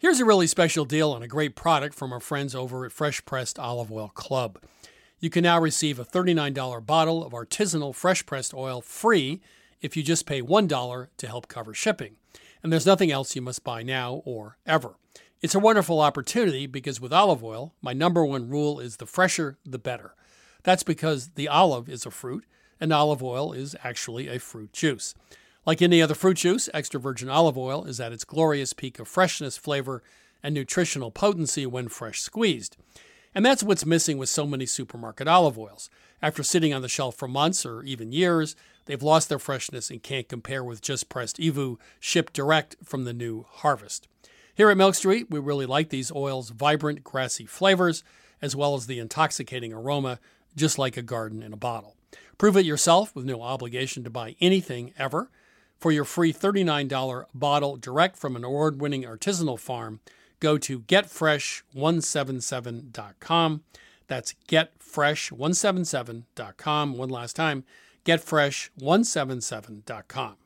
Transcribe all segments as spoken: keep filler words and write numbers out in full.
Here's a really special deal on a great product from our friends over at Fresh Pressed Olive Oil Club. You can now receive a thirty-nine dollars bottle of artisanal fresh pressed oil free if you just pay one dollar to help cover shipping. And there's nothing else you must buy now or ever. It's a wonderful opportunity because with olive oil, my number one rule is the fresher, the better. That's because the olive is a fruit, and olive oil is actually a fruit juice. Like any other fruit juice, extra virgin olive oil is at its glorious peak of freshness, flavor, and nutritional potency when fresh squeezed. And that's what's missing with so many supermarket olive oils. After sitting on the shelf for months or even years, they've lost their freshness and can't compare with just pressed E V U shipped direct from the new harvest. Here at Milk Street, we really like these oils' vibrant, grassy flavors, as well as the intoxicating aroma, just like a garden in a bottle. Prove it yourself with no obligation to buy anything ever. For your free thirty-nine dollars bottle direct from an award-winning artisanal farm, go to get fresh one seventy-seven dot com. That's get fresh one seventy-seven dot com. One last time, get fresh one seventy-seven dot com.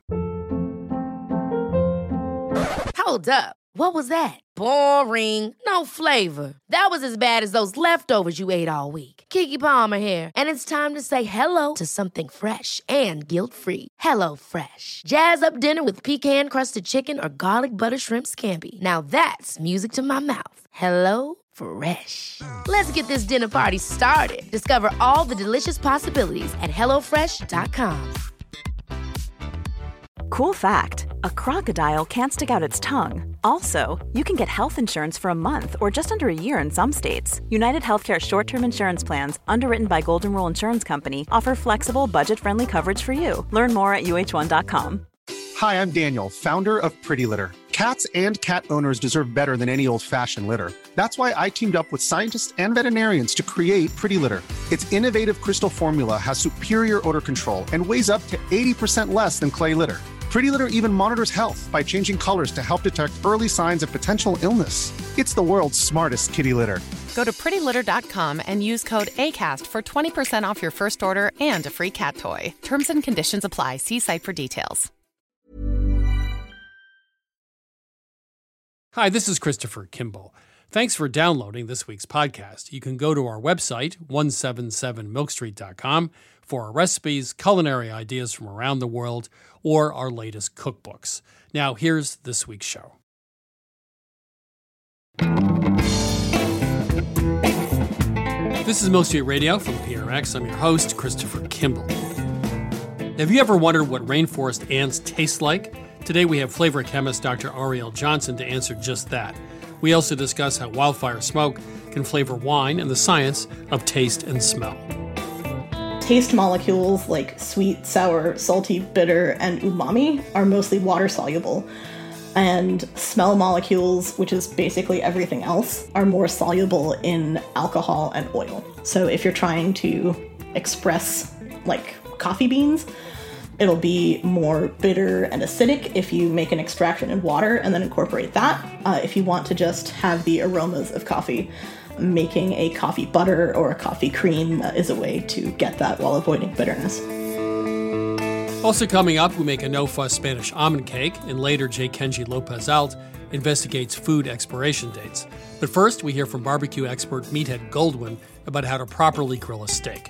Hold up. What was that? Boring. No flavor. That was as bad as those leftovers you ate all week. Keke Palmer here, and it's time to say hello to something fresh and guilt-free. Hello Fresh. Jazz up dinner with pecan-crusted chicken or garlic butter shrimp scampi. Now that's music to my mouth. Hello Fresh. Let's get this dinner party started. Discover all the delicious possibilities at hello fresh dot com. Cool fact, a crocodile can't stick out its tongue. Also, you can get health insurance for a month or just under a year in some states. United Healthcare short-term insurance plans, underwritten by Golden Rule Insurance Company, offer flexible, budget-friendly coverage for you. Learn more at U H one dot com. Hi, I'm Daniel, founder of Pretty Litter. Cats and cat owners deserve better than any old-fashioned litter. That's why I teamed up with scientists and veterinarians to create Pretty Litter. Its innovative crystal formula has superior odor control and weighs up to eighty percent less than clay litter. Pretty Litter even monitors health by changing colors to help detect early signs of potential illness. It's the world's smartest kitty litter. Go to pretty litter dot com and use code ACAST for twenty percent off your first order and a free cat toy. Terms and conditions apply. See site for details. Hi, this is Christopher Kimball. Thanks for downloading this week's podcast. You can go to our website, one seventy-seven milk street dot com, for our recipes, culinary ideas from around the world, or our latest cookbooks. Now, here's this week's show. This is Milk Street Radio from P R X. I'm your host, Christopher Kimball. Have you ever wondered what rainforest ants taste like? Today we have flavor chemist Doctor Ariel Johnson to answer just that. We also discuss how wildfire smoke can flavor wine and the science of taste and smell. Taste molecules like sweet, sour, salty, bitter, and umami are mostly water-soluble. And smell molecules, which is basically everything else, are more soluble in alcohol and oil. So if you're trying to express, like, coffee beans, it'll be more bitter and acidic if you make an extraction in water and then incorporate that. Uh, if you want to just have the aromas of coffee, making a coffee butter or a coffee cream is a way to get that while avoiding bitterness. Also coming up, we make a no-fuss Spanish almond cake, and later J. Kenji Lopez-Alt investigates food expiration dates. But first, we hear from barbecue expert Meathead Goldwyn about how to properly grill a steak.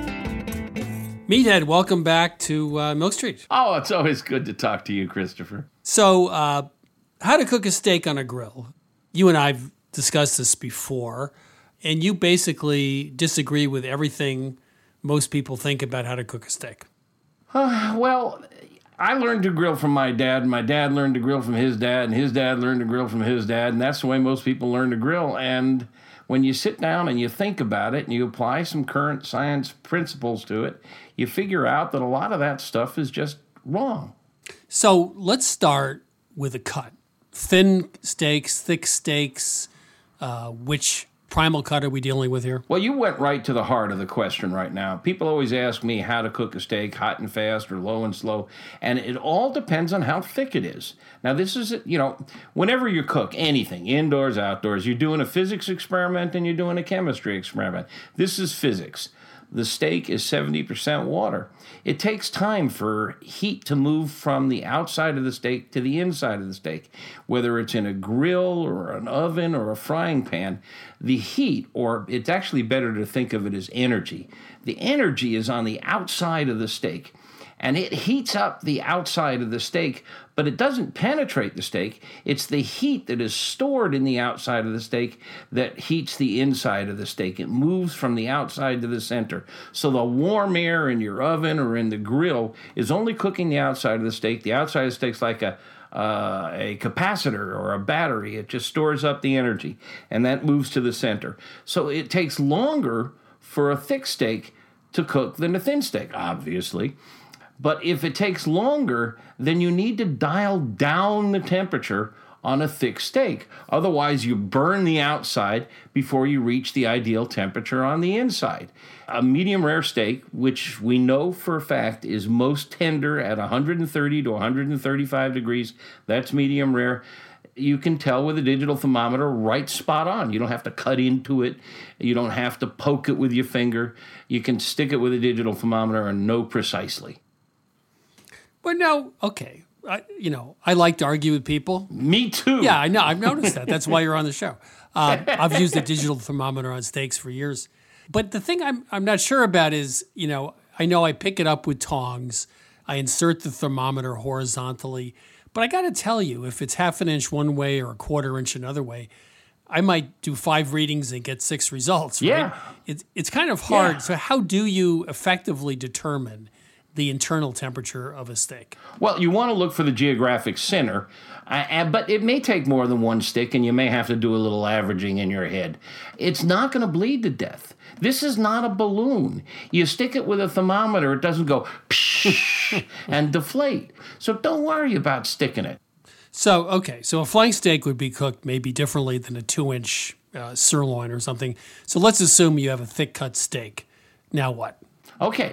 Meathead, welcome back to uh, Milk Street. Oh, it's always good to talk to you, Christopher. So, uh, how to cook a steak on a grill. You and I have discussed this before, and you basically disagree with everything most people think about how to cook a steak. Uh, well, I learned to grill from my dad, and my dad learned to grill from his dad, and his dad learned to grill from his dad, and that's the way most people learn to grill. And when you sit down and you think about it and you apply some current science principles to it, you figure out that a lot of that stuff is just wrong. So let's start with a cut. Thin steaks, thick steaks, uh, which primal cut are we dealing with here? Well, you went right to the heart of the question right now. People always ask me how to cook a steak, hot and fast or low and slow, and it all depends on how thick it is. Now, this is, you know, whenever you cook anything, indoors, outdoors, you're doing a physics experiment and you're doing a chemistry experiment. This is physics. the steak is seventy percent water. It takes time for heat to move from the outside of the steak to the inside of the steak. Whether it's in a grill or an oven or a frying pan, the heat, or it's actually better to think of it as energy. The energy is on the outside of the steak, and it heats up the outside of the steak, but it doesn't penetrate the steak. It's the heat that is stored in the outside of the steak that heats the inside of the steak. It moves from the outside to the center. So the warm air in your oven or in the grill is only cooking the outside of the steak. The outside of the steak's like a uh, a capacitor or a battery. It just stores up the energy, and that moves to the center. So it takes longer for a thick steak to cook than a thin steak, obviously. But if it takes longer, then you need to dial down the temperature on a thick steak. Otherwise, you burn the outside before you reach the ideal temperature on the inside. A medium rare steak, which we know for a fact is most tender at one hundred thirty to one hundred thirty-five degrees, that's medium rare. You can tell with a digital thermometer right spot on. You don't have to cut into it. You don't have to poke it with your finger. You can stick it with a digital thermometer and know precisely. But no, okay. I, you know, I like to argue with people. Me too. Yeah, I know. I've noticed that. That's why you're on the show. Uh, I've used a digital thermometer on steaks for years. But the thing I'm I'm not sure about is, you know, I know I pick it up with tongs. I insert the thermometer horizontally. But I got to tell you, if it's half an inch one way or a quarter inch another way, I might do five readings and get six results. Right? Yeah. It, it's kind of hard. Yeah. So how do you effectively determine the internal temperature of a steak? Well, you want to look for the geographic center, uh, but it may take more than one stick, and you may have to do a little averaging in your head. It's not going to bleed to death. This is not a balloon. You stick it with a thermometer, it doesn't go and deflate. So don't worry about sticking it. So, okay, so a flank steak would be cooked maybe differently than a two-inch uh, sirloin or something. So let's assume you have a thick-cut steak. Now what? Okay.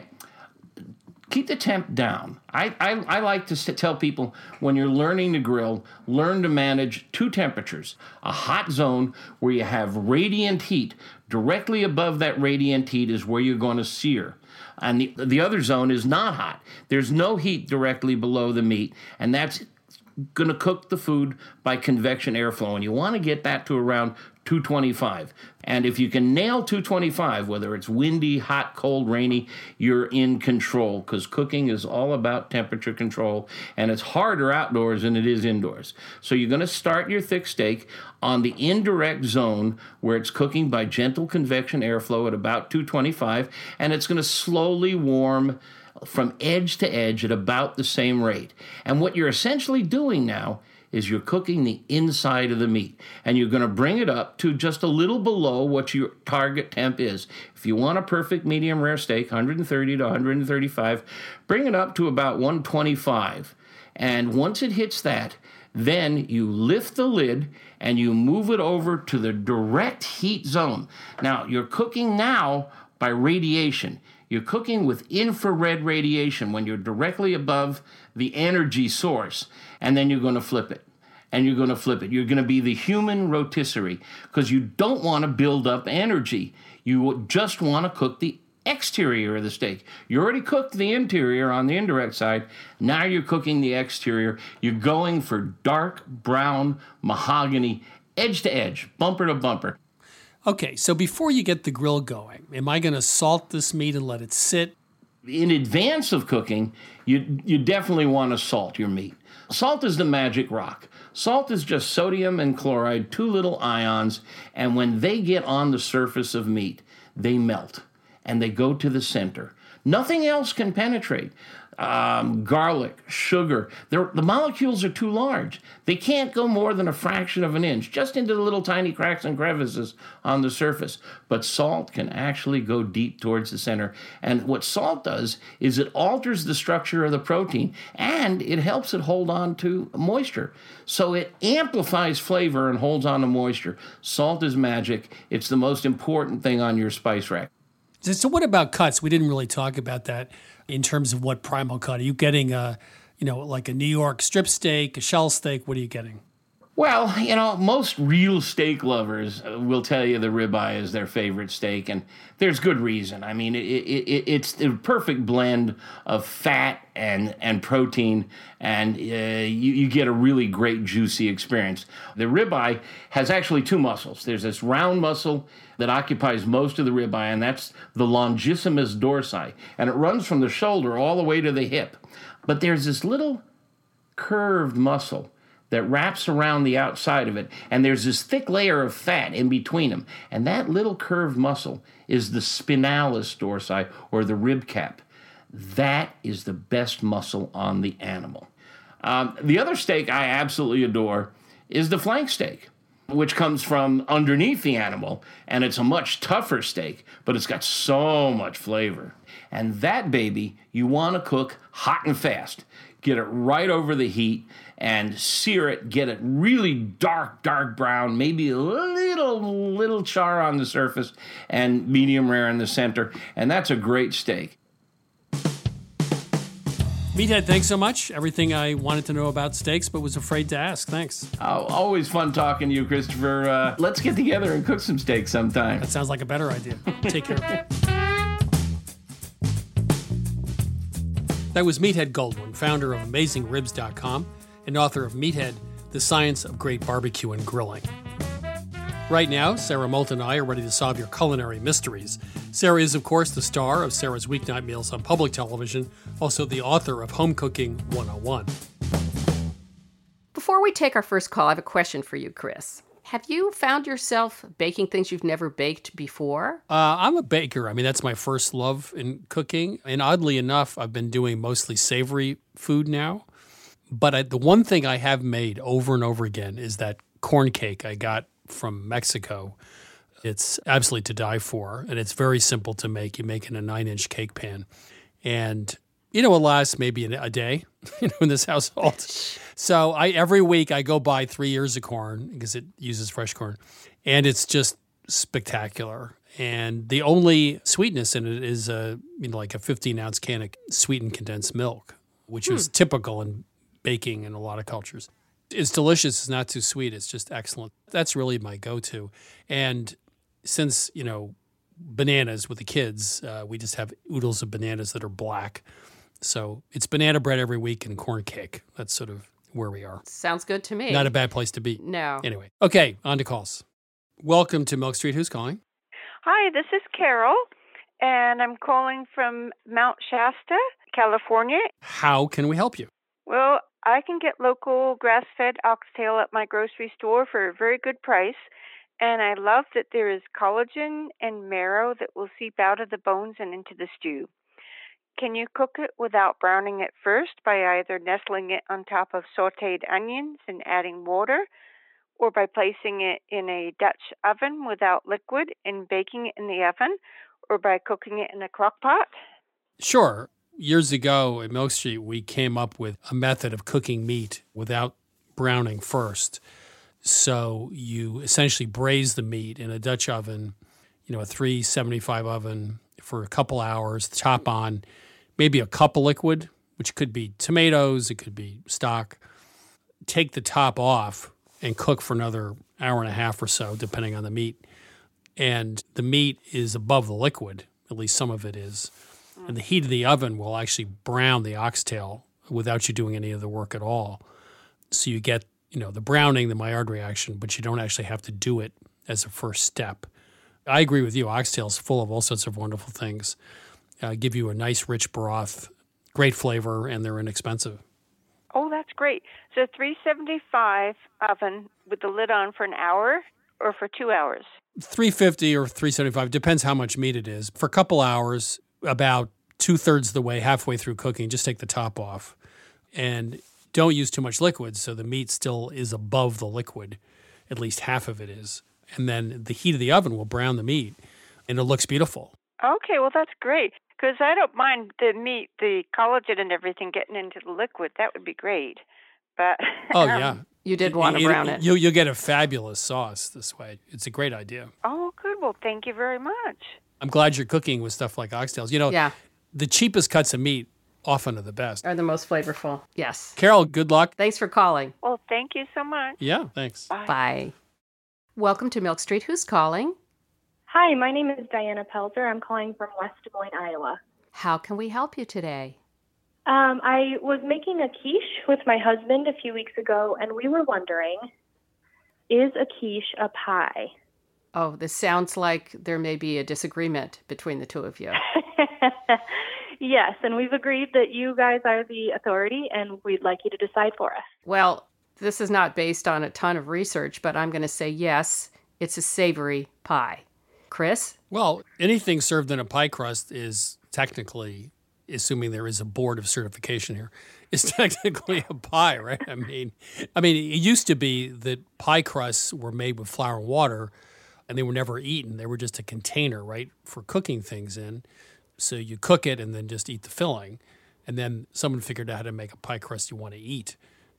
Keep the temp down. I, I, I like to tell people when you're learning to grill, learn to manage two temperatures. A hot zone where you have radiant heat. Directly above that radiant heat is where you're going to sear. And the, the other zone is not hot. There's no heat directly below the meat, and that's going to cook the food by convection airflow. And you want to get that to around two twenty-five. And if you can nail two twenty-five, whether it's windy, hot, cold, rainy, you're in control, because cooking is all about temperature control, and it's harder outdoors than it is indoors. So you're going to start your thick steak on the indirect zone where it's cooking by gentle convection airflow at about two twenty-five, and it's going to slowly warm from edge to edge at about the same rate. And what you're essentially doing now is you're cooking the inside of the meat, and you're going to bring it up to just a little below what your target temp is. If you want a perfect medium rare steak, one hundred thirty to one hundred thirty-five, bring it up to about one twenty-five. And once it hits that, then you lift the lid and you move it over to the direct heat zone. Now, you're cooking now by radiation. You're cooking with infrared radiation when you're directly above the energy source, and then you're going to flip it. And you're going to flip it. You're going to be the human rotisserie, because you don't want to build up energy. You just want to cook the exterior of the steak. You already cooked the interior on the indirect side. Now you're cooking the exterior. You're going for dark brown mahogany, edge to edge, bumper to bumper. Okay, so before you get the grill going, am I going to salt this meat and let it sit? In advance of cooking, you you definitely want to salt your meat. Salt is the magic rock. Salt is just sodium and chloride, two little ions, and when they get on the surface of meat, they melt, and they go to the center. Nothing else can penetrate. Um, garlic, sugar, the molecules are too large. They can't go more than a fraction of an inch, just into the little tiny cracks and crevices on the surface. But salt can actually go deep towards the center. And what salt does is it alters the structure of the protein, and it helps it hold on to moisture. So it amplifies flavor and holds on to moisture. Salt is magic. It's the most important thing on your spice rack. So what about cuts? We didn't really talk about that in terms of what primal cut. Are you getting a, you know, like a New York strip steak, a shell steak? What are you getting? Well, you know, most real steak lovers will tell you the ribeye is their favorite steak, and there's good reason. I mean, it, it, it's the perfect blend of fat and, and protein, and uh, you, you get a really great juicy experience. The ribeye has actually two muscles. There's this round muscle that occupies most of the ribeye, and that's the longissimus dorsi, and it runs from the shoulder all the way to the hip. But there's this little curved muscle that wraps around the outside of it, and there's this thick layer of fat in between them. And that little curved muscle is the spinalis dorsi, or the rib cap. That is the best muscle on the animal. Um, the other steak I absolutely adore is the flank steak, which comes from underneath the animal, and it's a much tougher steak, but it's got so much flavor. And that baby, you want to cook hot and fast. Get it right over the heat and sear it, get it really dark, dark brown, maybe a little, little char on the surface and medium rare in the center, and that's a great steak. Meathead, thanks so much. Everything I wanted to know about steaks, but was afraid to ask. Thanks. Oh, always fun talking to you, Christopher. Uh, let's get together and cook some steak sometime. That sounds like a better idea. Take care. That was Meathead Goldwyn, founder of Amazing Ribs dot com and author of Meathead, The Science of Great Barbecue and Grilling. Right now, Sarah Moulton and I are ready to solve your culinary mysteries. Sarah is, of course, the star of Sarah's Weeknight Meals on public television, also the author of Home Cooking one oh one. Before we take our first call, I have a question for you, Chris. Have you found yourself baking things you've never baked before? Uh, I'm a baker. I mean, that's my first love in cooking. And oddly enough, I've been doing mostly savory food now. But I, the one thing I have made over and over again is that corn cake I got from Mexico. It's absolutely to die for, and it's very simple to make. You make it in a nine-inch cake pan. And, you know, it lasts maybe a day, you know, in this household. So I every week I go buy three ears of corn because it uses fresh corn, and it's just spectacular. And the only sweetness in it is a, you know, like a fifteen-ounce can of sweetened condensed milk, which hmm. is typical in baking in a lot of cultures. It's delicious. It's not too sweet. It's just excellent. That's really my go-to. And since, you know, bananas with the kids, uh, we just have oodles of bananas that are black. So it's banana bread every week and corn cake. That's sort of where we are. Sounds good to me. Not a bad place to be. No. Anyway. Okay, on to calls. Welcome to Milk Street. Who's calling? Hi, this is Carol, and I'm calling from Mount Shasta, California. How can we help you? Well, I can get local grass-fed oxtail at my grocery store for a very good price, and I love that there is collagen and marrow that will seep out of the bones and into the stew. Can you cook it without browning it first by either nestling it on top of sautéed onions and adding water, or by placing it in a Dutch oven without liquid and baking it in the oven, or by cooking it in a crock pot? Sure. Years ago at Milk Street, we came up with a method of cooking meat without browning first. So you essentially braise the meat in a Dutch oven, you know, a three seventy-five oven for a couple hours, chop on maybe a cup of liquid, which could be tomatoes, it could be stock. Take the top off and cook for another hour and a half or so, depending on the meat. And the meat is above the liquid, at least some of it is. And the heat of the oven will actually brown the oxtail without you doing any of the work at all. So you get, you know, the browning, the Maillard reaction, but you don't actually have to do it as a first step. I agree with you. Oxtail is full of all sorts of wonderful things. Uh, give you a nice, rich broth, great flavor, and they're inexpensive. Oh, that's great. So three seventy-five oven with the lid on for an hour or for two hours? three fifty or three seventy-five, depends how much meat it is. For a couple hours, about two-thirds of the way, halfway through cooking, just take the top off. And don't use too much liquid, so the meat still is above the liquid. At least half of it is. And then the heat of the oven will brown the meat, and it looks beautiful. Okay, well, that's great. Because I don't mind the meat, the collagen and everything getting into the liquid. That would be great. But oh, yeah. You did want to it, brown it. You, you'll get a fabulous sauce this way. It's a great idea. Oh, good. Well, thank you very much. I'm glad you're cooking with stuff like oxtails. You know, yeah. the cheapest cuts of meat often are the best. Are the most flavorful. Yes. Carol, good luck. Thanks for calling. Well, thank you so much. Yeah, thanks. Bye. Bye. Welcome to Milk Street. Who's calling? Hi, my name is Diana Pelzer. I'm calling from West Des Moines, Iowa. How can we help you today? Um, I was making a quiche with my husband a few weeks ago, and we were wondering, is a quiche a pie? Oh, this sounds like there may be a disagreement between the two of you. Yes, and we've agreed that you guys are the authority, and we'd like you to decide for us. Well, this is not based on a ton of research, but I'm going to say yes, it's a savory pie. Chris? Well, anything served in a pie crust is technically, assuming there is a board of certification here, is technically a pie, right? I mean, I mean, it used to be that pie crusts were made with flour and water, and they were never eaten. They were just a container, right, for cooking things in. So you cook it and then just eat the filling. And then someone figured out how to make a pie crust you want to eat.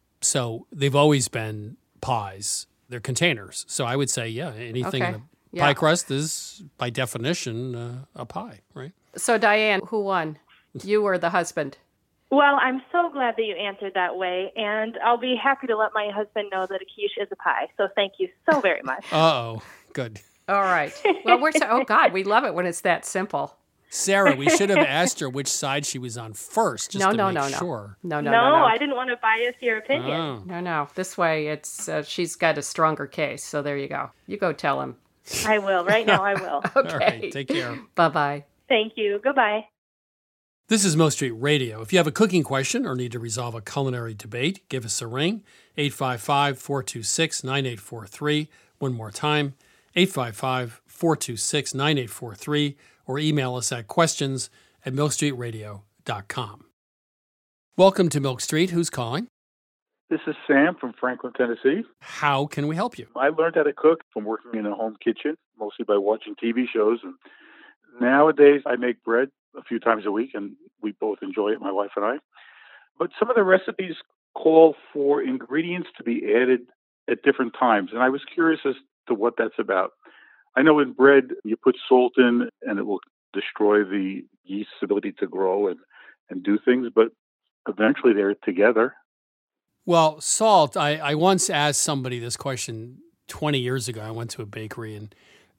So they've always been pies. They're containers. So I would say, yeah, anything Okay. in a Yeah. pie crust is, by definition, uh, a pie, right? So, Diane, who won? You or the husband? Well, I'm so glad that you answered that way, and I'll be happy to let my husband know that a quiche is a pie. So thank you so very much. Uh-oh. Good. All right. Well, we're so, oh, God, we love it when it's that simple. Sarah, we should have asked her which side she was on first, just No, to no, make no, no. sure. No, no, no, no, no. I didn't want to bias your opinion. Oh. No, no. This way, it's uh, she's got a stronger case. So there you go. You go tell him. I will. Right now, I will. Okay. All right, take care. Bye-bye. Thank you. Goodbye. This is Milk Street Radio. If you have a cooking question or need to resolve a culinary debate, give us a ring, eight five five, four two six, nine eight four three. One more time, eight five five, four two six, nine eight four three, or email us at questions at milk street radio dot com. Welcome to Milk Street. Who's calling? This is Sam from Franklin, Tennessee. How can we help you? I learned how to cook from working in a home kitchen, mostly by watching T V shows. And nowadays, I make bread a few times a week, and we both enjoy it, my wife and I. But some of the recipes call for ingredients to be added at different times, and I was curious as to what that's about. I know in bread, you put salt in, and it will destroy the yeast's ability to grow and, and do things, but eventually they're together. Well, salt, I, I once asked somebody this question twenty years ago. I went to a bakery, and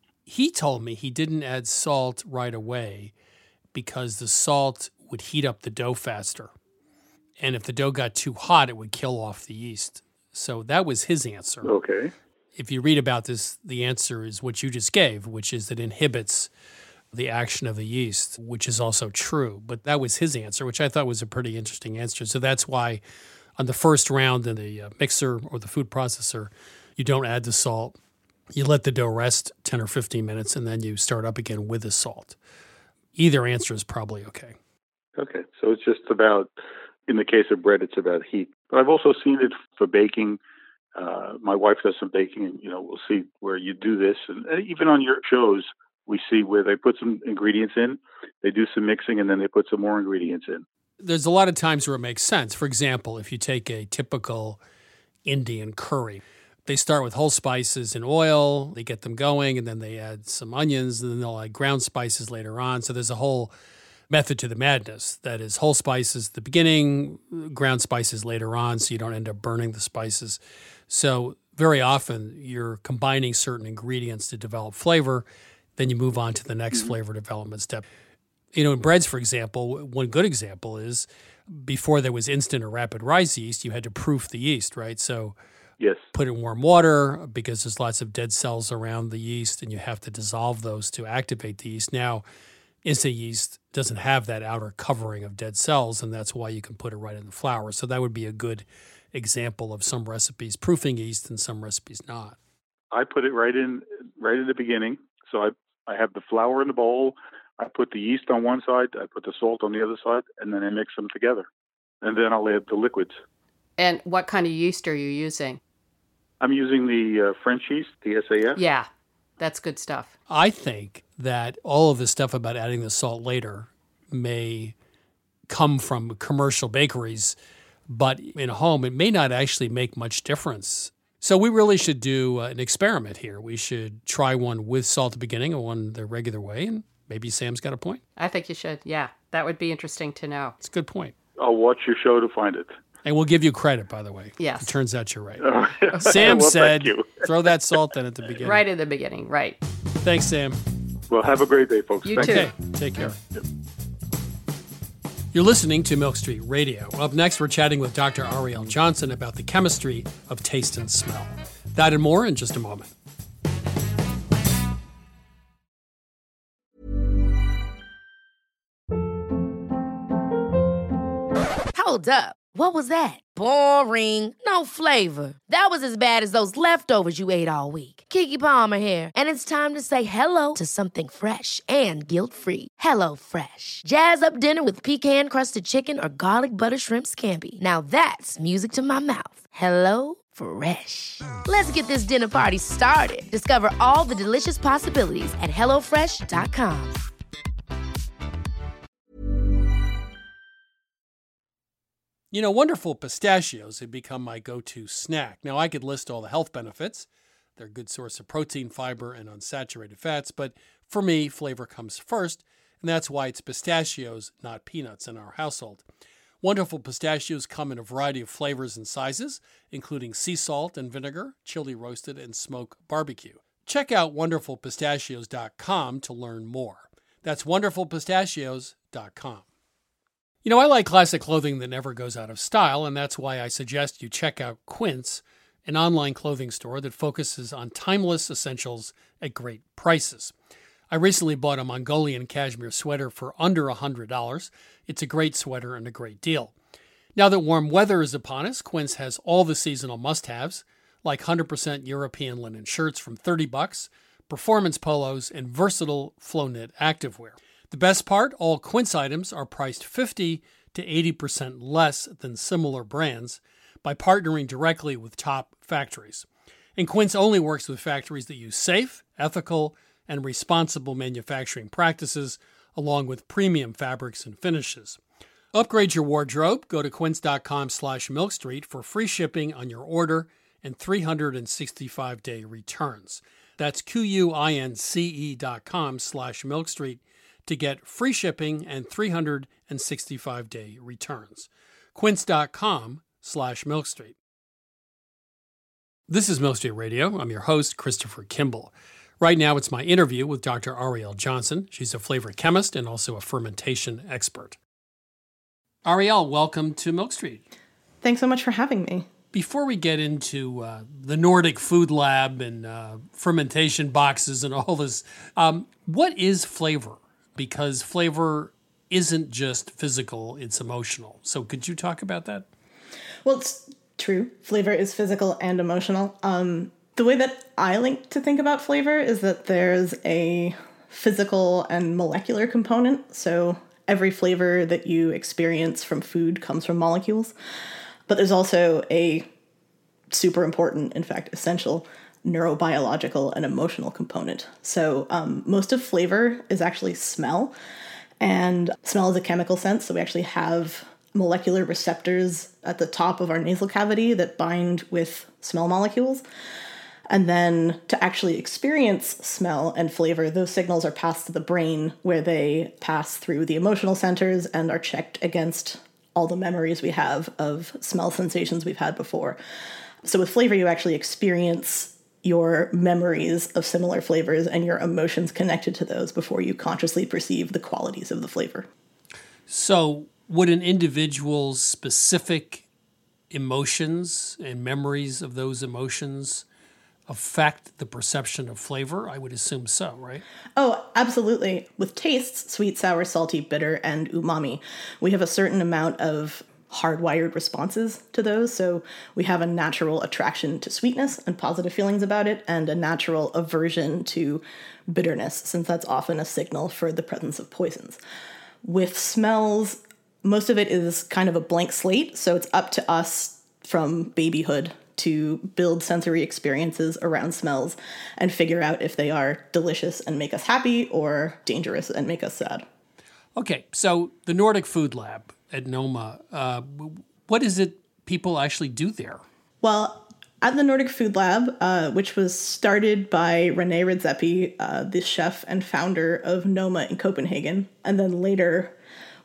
he told me he didn't add salt right away because the salt would heat up the dough faster. And if the dough got too hot, it would kill off the yeast. So that was his answer. Okay. If you read about this, the answer is what you just gave, which is it inhibits the action of the yeast, which is also true. But that was his answer, which I thought was a pretty interesting answer. So that's why on the first round in the uh, mixer or the food processor, you don't add the salt. You let the dough rest ten or fifteen minutes, and then you start up again with the salt. Either answer is probably okay. Okay. So it's just about, in the case of bread, it's about heat. But I've also seen it for baking. Uh, my wife does some baking, and, you know, we'll see where you do this. And even on your shows, we see where they put some ingredients in, they do some mixing, and then they put some more ingredients in. There's a lot of times where it makes sense. For example, if you take a typical Indian curry, they start with whole spices and oil, they get them going, and then they add some onions, and then they'll add ground spices later on. So there's a whole method to the madness. That is whole spices at the beginning, ground spices later on, so you don't end up burning the spices. So very often you're combining certain ingredients to develop flavor, then you move on to the next mm-hmm. flavor development step. You know, in breads, for example, one good example is before there was instant or rapid rise yeast, you had to proof the yeast, right? So yes, put it in warm water because there's lots of dead cells around the yeast, and you have to dissolve those to activate the yeast. Now, instant yeast doesn't have that outer covering of dead cells, and that's why you can put it right in the flour. So that would be a good example of some recipes proofing yeast and some recipes not. I put it right in right in the beginning. So I I have the flour in the bowl. I put the yeast on one side. I put the salt on the other side, and then I mix them together. And then I'll add the liquids. And what kind of yeast are you using? I'm using the uh, French yeast, the S A F. Yeah, that's good stuff. I think that all of the stuff about adding the salt later may come from commercial bakeries, but in a home, it may not actually make much difference. So we really should do uh, an experiment here. We should try one with salt at the beginning and one the regular way, and maybe Sam's got a point. I think you should, yeah. That would be interesting to know. It's a good point. I'll watch your show to find it. And we'll give you credit, by the way. Yes. It turns out you're right. Uh, Sam well, said, thank you. throw that salt in at the beginning. Right in the beginning, right. Thanks, Sam. Well, have a great day, folks. You Thank too. Okay, take care. Yep. You're listening to Milk Street Radio. Up next, we're chatting with Doctor Arielle Johnson about the chemistry of taste and smell. That and more in just a moment. Hold up. What was that? Boring. No flavor. That was as bad as those leftovers you ate all week. Keke Palmer here, and it's time to say hello to something fresh and guilt-free. Hello Fresh. Jazz up dinner with pecan-crusted chicken or garlic butter shrimp scampi. Now that's music to my mouth. Hello Fresh. Let's get this dinner party started. Discover all the delicious possibilities at hello fresh dot com. You know, Wonderful Pistachios have become my go-to snack. Now, I could list all the health benefits. They're a good source of protein, fiber, and unsaturated fats, but for me, flavor comes first, and that's why it's pistachios, not peanuts, in our household. Wonderful Pistachios come in a variety of flavors and sizes, including sea salt and vinegar, chili roasted, and smoke barbecue. Check out wonderful pistachios dot com to learn more. That's wonderful pistachios dot com. You know, I like classic clothing that never goes out of style, and that's why I suggest you check out Quince, an online clothing store that focuses on timeless essentials at great prices. I recently bought a Mongolian cashmere sweater for under one hundred dollars. It's a great sweater and a great deal. Now that warm weather is upon us, Quince has all the seasonal must-haves, like one hundred percent European linen shirts from thirty bucks, performance polos, and versatile flow-knit activewear. The best part, all Quince items are priced fifty to eighty percent less than similar brands by partnering directly with top factories. And Quince only works with factories that use safe, ethical, and responsible manufacturing practices, along with premium fabrics and finishes. Upgrade your wardrobe. Go to quince.com slash milkstreet for free shipping on your order and three hundred sixty-five day returns. That's Q-U-I-N-C-E dot com slash milkstreet to get free shipping and three hundred sixty-five day returns. Quince.com slash milkstreet. This is Milk Street Radio. I'm your host, Christopher Kimball. Right now, it's my interview with Doctor Arielle Johnson. She's a flavor chemist and also a fermentation expert. Arielle, welcome to Milk Street. Thanks so much for having me. Before we get into uh, the Nordic Food Lab and uh, fermentation boxes and all this, um, what is flavor? Because flavor isn't just physical, it's emotional. So could you talk about that? Well, it's true. Flavor is physical and emotional. Um, the way that I like to think about flavor is that there's a physical and molecular component. So every flavor that you experience from food comes from molecules. But there's also a super important, in fact, essential neurobiological and emotional component. So um, most of flavor is actually smell. And smell is a chemical sense. So we actually have molecular receptors at the top of our nasal cavity that bind with smell molecules. And then to actually experience smell and flavor, those signals are passed to the brain where they pass through the emotional centers and are checked against all the memories we have of smell sensations we've had before. So with flavor, you actually experience your memories of similar flavors and your emotions connected to those before you consciously perceive the qualities of the flavor. So would an individual's specific emotions and memories of those emotions affect the perception of flavor? I would assume so, right? Oh, absolutely. With tastes, sweet, sour, salty, bitter, and umami, we have a certain amount of hardwired responses to those. So we have a natural attraction to sweetness and positive feelings about it, and a natural aversion to bitterness, since that's often a signal for the presence of poisons. With smells, most of it is kind of a blank slate, so it's up to us from babyhood to build sensory experiences around smells and figure out if they are delicious and make us happy or dangerous and make us sad. Okay, so the Nordic Food Lab at NOMA, uh, what is it people actually do there? Well, at the Nordic Food Lab, uh, which was started by René Redzepi, uh, the chef and founder of NOMA in Copenhagen, and then later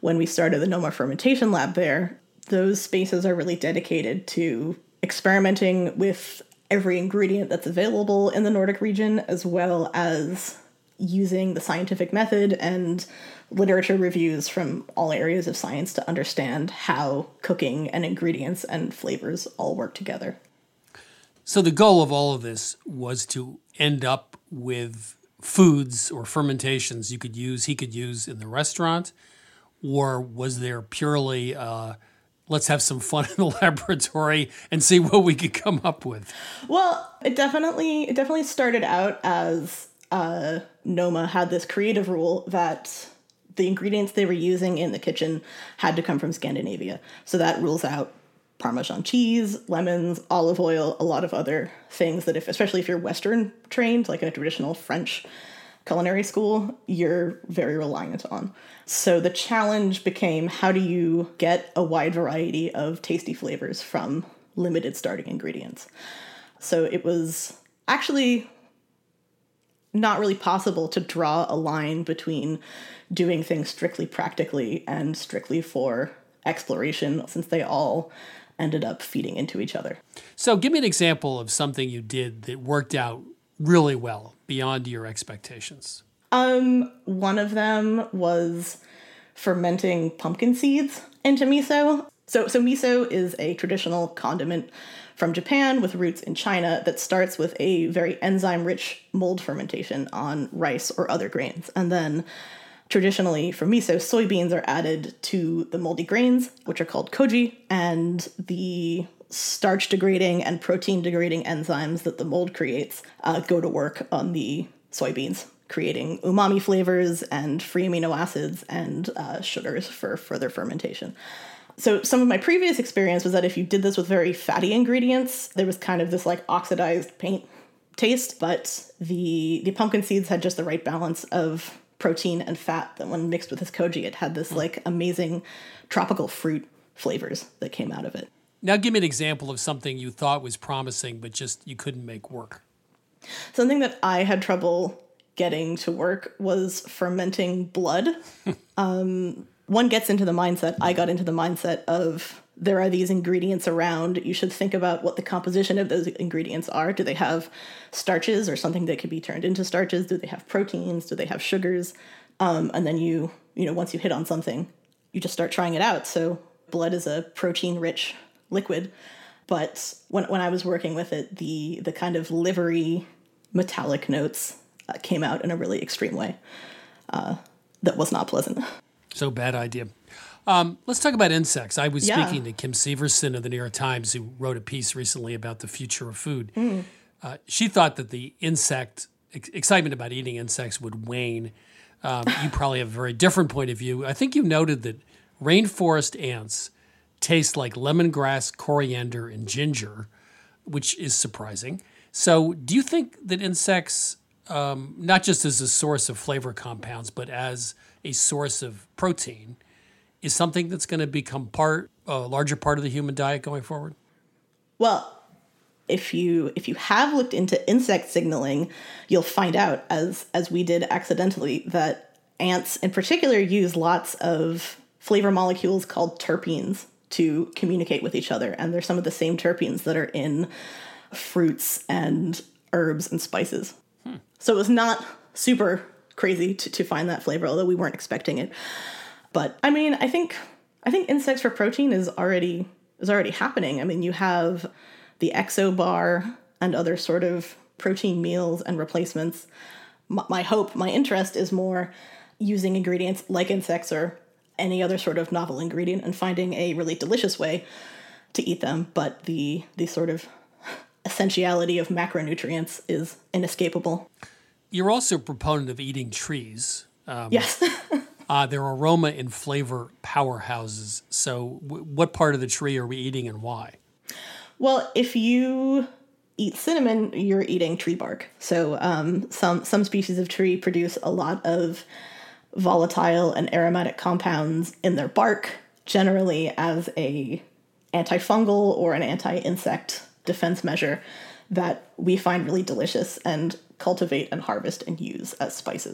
when we started the Noma Fermentation Lab there, those spaces are really dedicated to experimenting with every ingredient that's available in the Nordic region, as well as using the scientific method and literature reviews from all areas of science to understand how cooking and ingredients and flavors all work together. So the goal of all of this was to end up with foods or fermentations you could use, he could use in the restaurant, or was there purely, uh, let's have some fun in the laboratory and see what we could come up with? Well, it definitely it definitely started out as uh, Noma had this creative rule that the ingredients they were using in the kitchen had to come from Scandinavia. So that rules out Parmesan cheese, lemons, olive oil, a lot of other things that if, especially if you're Western trained, like a traditional French culinary school, you're very reliant on. So the challenge became, how do you get a wide variety of tasty flavors from limited starting ingredients? So it was actually not really possible to draw a line between doing things strictly practically and strictly for exploration, since they all ended up feeding into each other. So give me an example of something you did that worked out really well, beyond your expectations. Um, one of them was fermenting pumpkin seeds into miso. So, so miso is a traditional condiment from Japan with roots in China that starts with a very enzyme-rich mold fermentation on rice or other grains. And then traditionally for miso, soybeans are added to the moldy grains, which are called koji, and the starch-degrading and protein-degrading enzymes that the mold creates uh, go to work on the soybeans, creating umami flavors and free amino acids and uh, sugars for further fermentation. So some of my previous experience was that if you did this with very fatty ingredients, there was kind of this like oxidized paint taste, but the the pumpkin seeds had just the right balance of protein and fat that when mixed with this koji, it had this like amazing tropical fruit flavors that came out of it. Now give me an example of something you thought was promising, but just you couldn't make work. Something that I had trouble getting to work was fermenting blood. um, one gets into the mindset, I got into the mindset of there are these ingredients around. You should think about what the composition of those ingredients are. Do they have starches or something that could be turned into starches? Do they have proteins? Do they have sugars? Um, and then you, you know, once you hit on something, you just start trying it out. So blood is a protein-rich liquid. But when when I was working with it, the the kind of livery metallic notes uh, came out in a really extreme way uh, that was not pleasant. So bad idea. Um, let's talk about insects. I was Yeah. speaking to Kim Severson of the New York Times, who wrote a piece recently about the future of food. Mm. Uh, she thought that the insect ex- excitement about eating insects would wane. Um, you probably have a very different point of view. I think you noted that rainforest ants taste like lemongrass, coriander, and ginger, which is surprising. So do you think that insects, um, not just as a source of flavor compounds, but as a source of protein, is something that's going to become part, a larger part of the human diet going forward? Well, if you if you have looked into insect signaling, you'll find out, as as we did accidentally, that ants in particular use lots of flavor molecules called terpenes to communicate with each other. And they're some of the same terpenes that are in fruits and herbs and spices. Hmm. So it was not super crazy to, to find that flavor, although we weren't expecting it. But I mean, I think I think insects for protein is already is already happening. I mean, you have the Exo bar and other sort of protein meals and replacements. My, my hope, my interest is more using ingredients like insects or any other sort of novel ingredient and finding a really delicious way to eat them. But the the sort of essentiality of macronutrients is inescapable. You're also a proponent of eating trees. Um, Yes. uh, they're aroma and flavor powerhouses. So w- what part of the tree are we eating and why? Well, if you eat cinnamon, you're eating tree bark. So um, some some species of tree produce a lot of volatile and aromatic compounds in their bark, generally as a antifungal or an anti-insect defense measure that we find really delicious and cultivate and harvest and use as spices.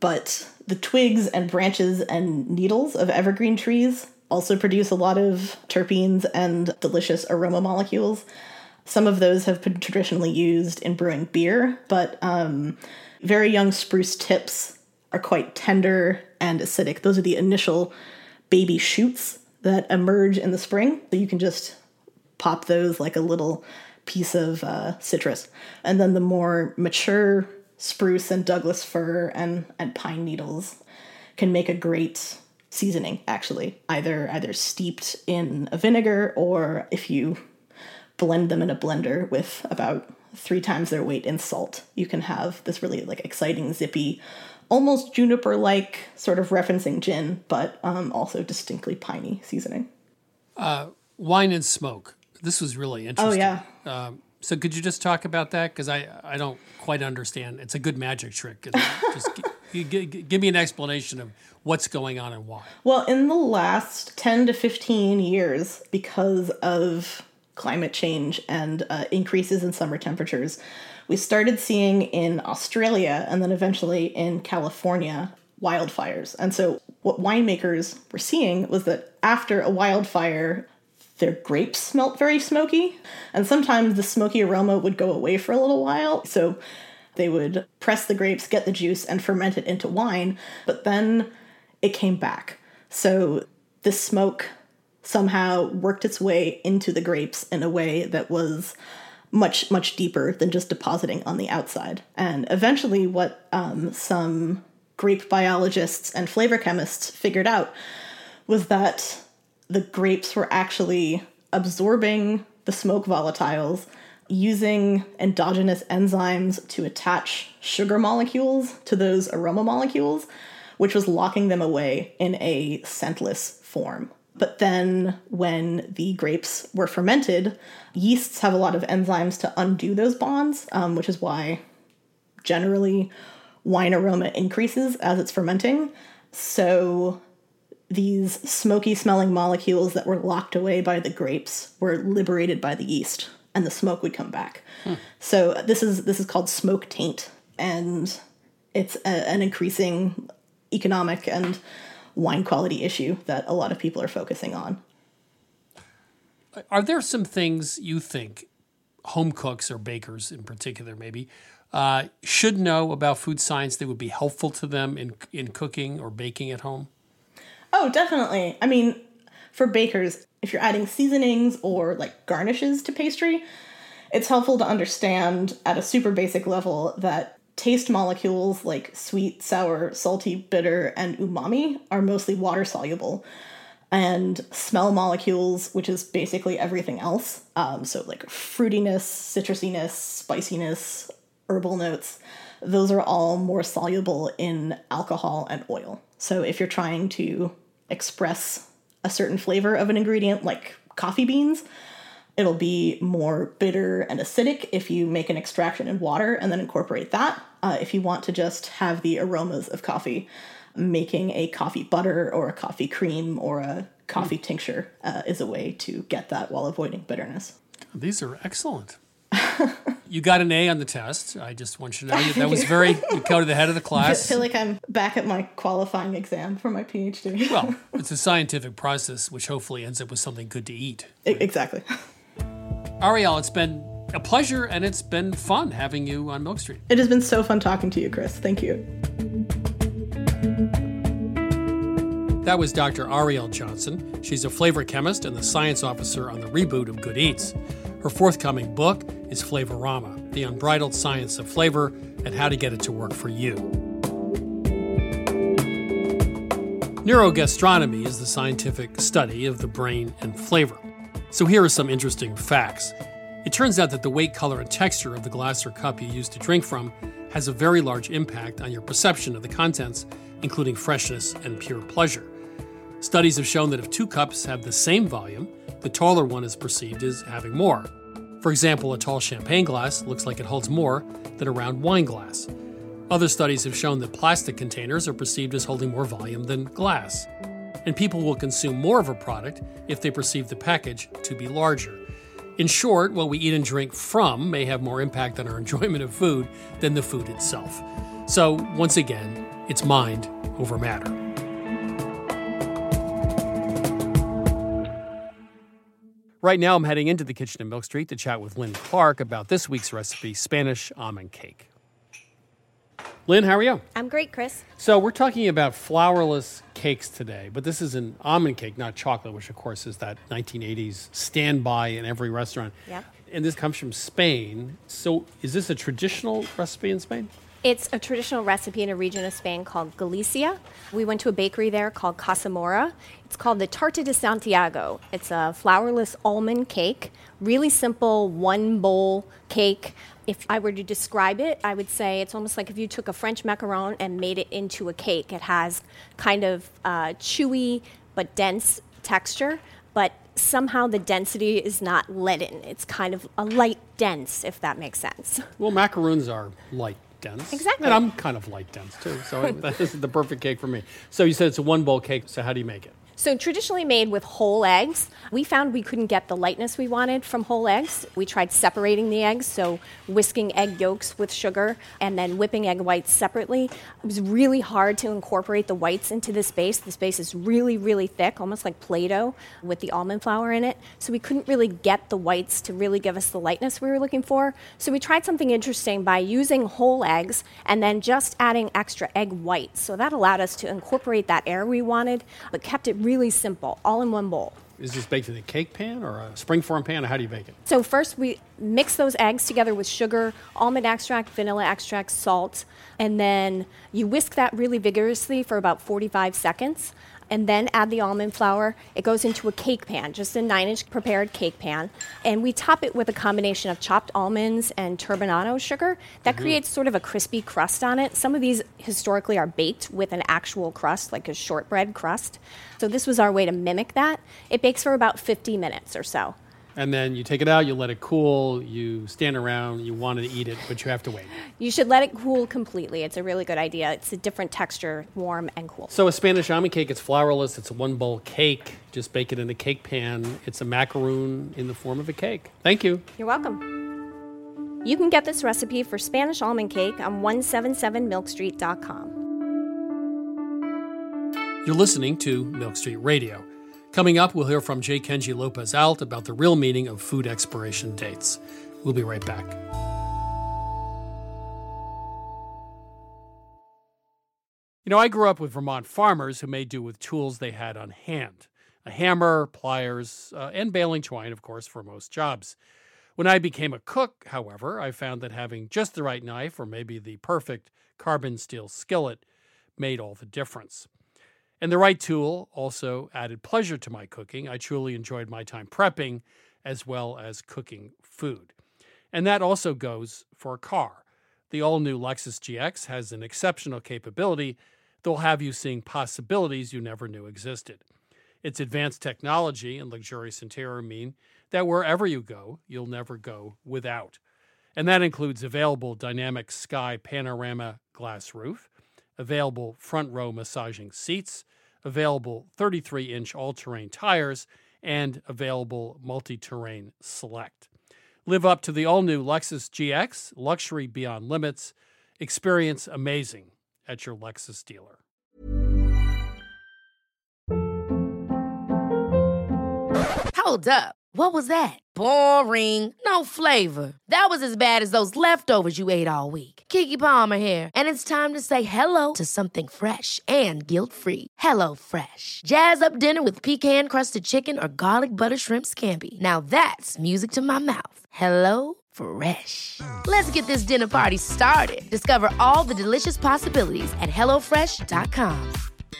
but the twigs and branches and needles of evergreen trees also produce a lot of terpenes and delicious aroma molecules. Some of those have been traditionally used in brewing beer, but um, very young spruce tips are quite tender and acidic. Those are the initial baby shoots that emerge in the spring. So you can just pop those like a little piece of uh, citrus. And then the more mature spruce and Douglas fir and, and pine needles can make a great seasoning, actually, either either steeped in a vinegar, or if you blend them in a blender with about three times their weight in salt, you can have this really like exciting, zippy, almost juniper-like, sort of referencing gin, but um, also distinctly piney seasoning. Uh, wine and smoke. This was really interesting. Oh, yeah. Um, so could you just talk about that? Because I, I don't quite understand. It's a good magic trick. Just g- g- g- give me an explanation of what's going on and why. Well, in the last ten to fifteen years, because of climate change and uh, increases in summer temperatures, we started seeing in Australia and then eventually in California wildfires. And so what winemakers were seeing was that after a wildfire, their grapes smelt very smoky. And sometimes the smoky aroma would go away for a little while. So they would press the grapes, get the juice, and ferment it into wine. But then it came back. So the smoke somehow worked its way into the grapes in a way that was much, much deeper than just depositing on the outside. And eventually what um, some grape biologists and flavor chemists figured out was that the grapes were actually absorbing the smoke volatiles, using endogenous enzymes to attach sugar molecules to those aroma molecules, which was locking them away in a scentless form. But then when the grapes were fermented, yeasts have a lot of enzymes to undo those bonds, um, which is why generally wine aroma increases as it's fermenting. So these smoky smelling molecules that were locked away by the grapes were liberated by the yeast, and the smoke would come back. Hmm. So this is this is called smoke taint, and it's a, an increasing economic and wine quality issue that a lot of people are focusing on. Are there some things you think home cooks or bakers in particular maybe uh, should know about food science that would be helpful to them in in cooking or baking at home? Oh, definitely. I mean, for bakers, if you're adding seasonings or like garnishes to pastry, it's helpful to understand at a super basic level that taste molecules like sweet, sour, salty, bitter, and umami are mostly water soluble. And smell molecules, which is basically everything else, um, so like fruitiness, citrusiness, spiciness, herbal notes, those are all more soluble in alcohol and oil. So if you're trying to express a certain flavor of an ingredient like coffee beans, it'll be more bitter and acidic if you make an extraction in water and then incorporate that. Uh, if you want to just have the aromas of coffee, making a coffee butter or a coffee cream or a coffee mm. tincture uh, is a way to get that while avoiding bitterness. These are excellent. You got an A on the test. I just want you to know that was very, you coded the head of the class. I feel like I'm back at my qualifying exam for my PhD. Well, it's a scientific process which hopefully ends up with something good to eat. Right? Exactly. Ariel, it's been a pleasure and it's been fun having you on Milk Street. It has been so fun talking to you, Chris. Thank you. That was Doctor Ariel Johnson. She's a flavor chemist and the science officer on the reboot of Good Eats. Her forthcoming book is Flavorama, The Unbridled Science of Flavor and How to Get It to Work for You. Neurogastronomy is the scientific study of the brain and flavor. So here are some interesting facts. It turns out that the weight, color, and texture of the glass or cup you use to drink from has a very large impact on your perception of the contents, including freshness and pure pleasure. Studies have shown that if two cups have the same volume, the taller one is perceived as having more. For example, a tall champagne glass looks like it holds more than a round wine glass. Other studies have shown that plastic containers are perceived as holding more volume than glass. And people will consume more of a product if they perceive the package to be larger. In short, what we eat and drink from may have more impact on our enjoyment of food than the food itself. So, once again, it's mind over matter. Right now, I'm heading into the kitchen at Milk Street to chat with Lynn Clark about this week's recipe, Spanish almond cake. Lynn, how are you? I'm great, Chris. So we're talking about flourless cakes today, but this is an almond cake, not chocolate, which of course is that nineteen eighties standby in every restaurant. Yeah. And this comes from Spain. So is this a traditional recipe in Spain? It's a traditional recipe in a region of Spain called Galicia. We went to a bakery there called Casa Mora. It's called the Tarta de Santiago. It's a flourless almond cake, really simple one bowl cake. If I were to describe it, I would say it's almost like if you took a French macaron and made it into a cake. It has kind of uh, chewy but dense texture, but somehow the density is not leaden. It's kind of a light dense, if that makes sense. Well, macaroons are light dense. Exactly. And I'm kind of light dense too, so this is the perfect cake for me. So you said it's a one bowl cake, so how do you make it? So traditionally made with whole eggs. We found we couldn't get the lightness we wanted from whole eggs. We tried separating the eggs, so whisking egg yolks with sugar and then whipping egg whites separately. It was really hard to incorporate the whites into this base. This base is really, really thick, almost like Play-Doh with the almond flour in it. So we couldn't really get the whites to really give us the lightness we were looking for. So we tried something interesting by using whole eggs and then just adding extra egg whites. So that allowed us to incorporate that air we wanted, but kept it really simple, all in one bowl. Is this baked in a cake pan or a springform pan, or how do you bake it? So first we mix those eggs together with sugar, almond extract, vanilla extract, salt, and then you whisk that really vigorously for about forty-five seconds, and then add the almond flour. It goes into a cake pan, just a nine-inch prepared cake pan, and we top it with a combination of chopped almonds and turbinado sugar. That mm-hmm. creates sort of a crispy crust on it. Some of these historically are baked with an actual crust, like a shortbread crust. So this was our way to mimic that. It bakes for about fifty minutes or so. And then you take it out, you let it cool, you stand around, you want to eat it, but you have to wait. You should let it cool completely. It's a really good idea. It's a different texture, warm and cool. So a Spanish almond cake, it's flourless, it's a one-bowl cake. Just bake it in a cake pan. It's a macaroon in the form of a cake. Thank you. You're welcome. You can get this recipe for Spanish almond cake on one seventy-seven milk street dot com. You're listening to Milk Street Radio. Coming up, we'll hear from J. Kenji Lopez-Alt about the real meaning of food expiration dates. We'll be right back. You know, I grew up with Vermont farmers who made do with tools they had on hand. A hammer, pliers, uh, and baling twine, of course, for most jobs. When I became a cook, however, I found that having just the right knife, or maybe the perfect carbon steel skillet, made all the difference. And the right tool also added pleasure to my cooking. I truly enjoyed my time prepping as well as cooking food. And that also goes for a car. The all-new Lexus G X has an exceptional capability that will have you seeing possibilities you never knew existed. Its advanced technology and luxurious interior mean that wherever you go, you'll never go without. And that includes available dynamic sky panorama glass roof, available front row massaging seats, available thirty-three inch all-terrain tires, and available multi-terrain select. Live up to the all-new Lexus G X, luxury beyond limits. Experience amazing at your Lexus dealer. Hold up. What was that? Boring. No flavor. That was as bad as those leftovers you ate all week. Keke Palmer here, and it's time to say hello to something fresh and guilt-free. Hello Fresh. Jazz up dinner with pecan-crusted chicken or garlic butter shrimp scampi. Now that's music to my mouth. Hello Fresh. Let's get this dinner party started. Discover all the delicious possibilities at hello fresh dot com.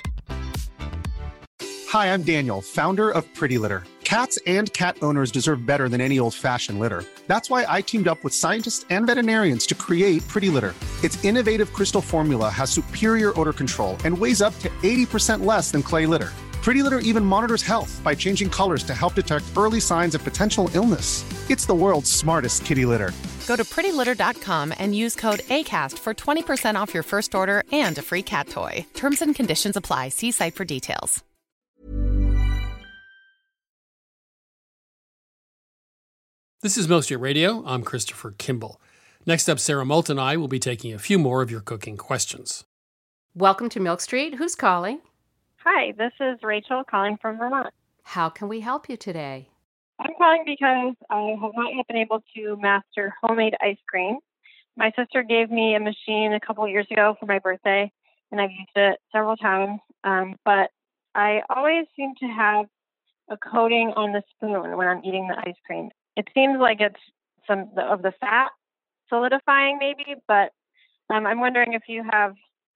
Hi, I'm Daniel, founder of Pretty Litter. Cats and cat owners deserve better than any old-fashioned litter. That's why I teamed up with scientists and veterinarians to create Pretty Litter. Its innovative crystal formula has superior odor control and weighs up to eighty percent less than clay litter. Pretty Litter even monitors health by changing colors to help detect early signs of potential illness. It's the world's smartest kitty litter. Go to pretty litter dot com and use code ACAST for twenty percent off your first order and a free cat toy. Terms and conditions apply. See site for details. This is Milk Street Radio. I'm Christopher Kimball. Next up, Sarah Moult and I will be taking a few more of your cooking questions. Welcome to Milk Street. Who's calling? Hi, this is Rachel calling from Vermont. How can we help you today? I'm calling because I have not yet been able to master homemade ice cream. My sister gave me a machine a couple of years ago for my birthday, and I've used it several times, um, but I always seem to have a coating on the spoon when I'm eating the ice cream. It seems like it's some of the fat solidifying maybe, but um, I'm wondering if you have